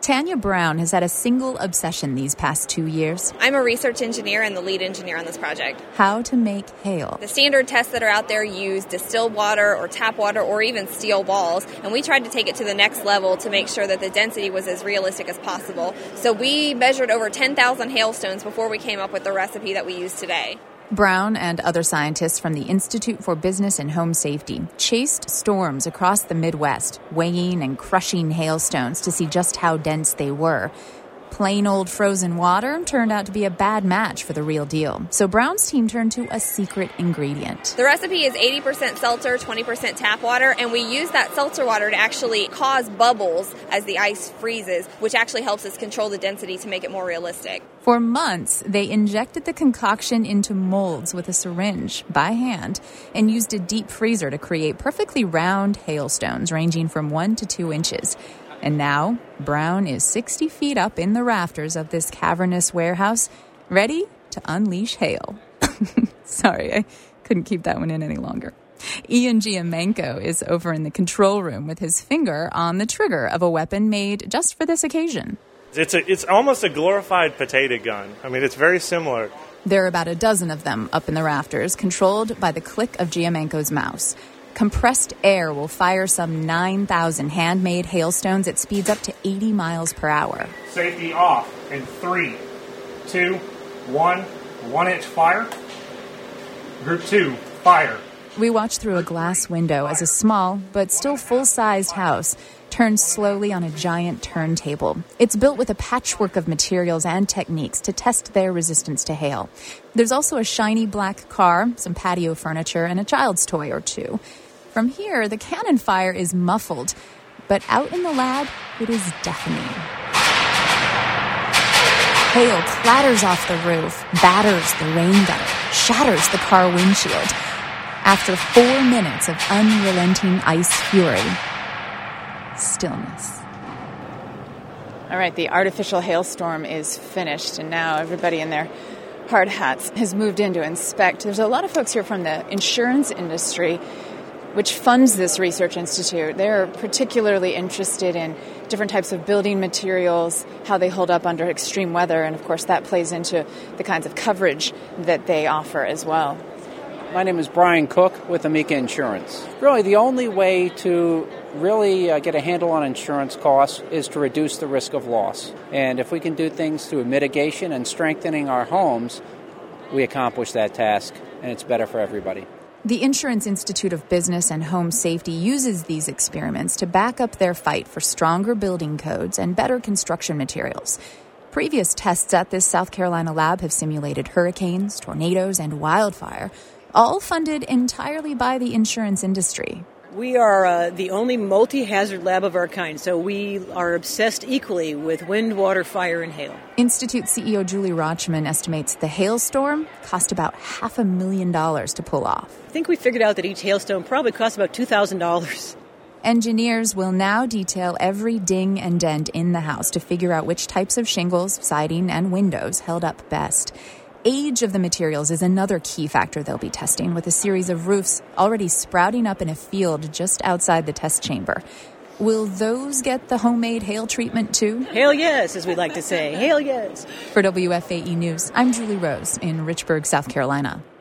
Tanya Brown has had a single obsession these past 2 years. I'm a research engineer and the lead engineer on this project. How to make hail. The standard tests that are out there use distilled water or tap water or even steel balls, and we tried to take it to the next level to make sure that the density was as realistic as possible. So we measured over 10,000 hailstones before we came up with the recipe that we use today. Brown and other scientists from the Institute for Business and Home Safety chased storms across the Midwest, weighing and crushing hailstones to see just how dense they were. Plain old frozen water turned out to be a bad match for the real deal. So Brown's team turned to a secret ingredient. The recipe is 80% seltzer, 20% tap water, and we use that seltzer water to actually cause bubbles as the ice freezes, which actually helps us control the density to make it more realistic. For months, they injected the concoction into molds with a syringe by hand and used a deep freezer to create perfectly round hailstones ranging from 1 to 2 inches. And now, Brown is 60 feet up in the rafters of this cavernous warehouse, ready to unleash hail. Sorry, I couldn't keep that one in any longer. Ian Giamenko is over in the control room with his finger on the trigger of a weapon made just for this occasion. It's almost a glorified potato gun. I mean, it's very similar. There are about a dozen of them up in the rafters, controlled by the click of Giamenko's mouse. Compressed air will fire some 9,000 handmade hailstones at speeds up to 80 miles per hour. Safety off in 3, 2, 1. 1 inch fire. Group 2, fire. We watch through a glass window as a small, but still full-sized house turns slowly on a giant turntable. It's built with a patchwork of materials and techniques to test their resistance to hail. There's also a shiny black car, some patio furniture, and a child's toy or two. From here, the cannon fire is muffled, but out in the lab, it is deafening. Hail clatters off the roof, batters the rain gutter, shatters the car windshield. After 4 minutes of unrelenting ice fury, stillness. All right, the artificial hailstorm is finished, and now everybody in their hard hats has moved in to inspect. There's a lot of folks here from the insurance industry, which funds this research institute. They're particularly interested in different types of building materials, how they hold up under extreme weather, and of course that plays into the kinds of coverage that they offer as well. My name is Brian Cook with Amica Insurance. Really, the only way to really get a handle on insurance costs is to reduce the risk of loss. And if we can do things through mitigation and strengthening our homes, we accomplish that task, and it's better for everybody. The Insurance Institute of Business and Home Safety uses these experiments to back up their fight for stronger building codes and better construction materials. Previous tests at this South Carolina lab have simulated hurricanes, tornadoes, and wildfire, all funded entirely by the insurance industry. We are the only multi-hazard lab of our kind, so we are obsessed equally with wind, water, fire, and hail. Institute CEO Julie Rochman estimates the hailstorm cost about $500,000 to pull off. I think we figured out that each hailstone probably costs about $2,000. Engineers will now detail every ding and dent in the house to figure out which types of shingles, siding, and windows held up best. Age of the materials is another key factor they'll be testing, with a series of roofs already sprouting up in a field just outside the test chamber. Will those get the homemade hail treatment too? Hail yes, as we like to say. Hail yes. For WFAE News, I'm Julie Rose in Richburg, South Carolina.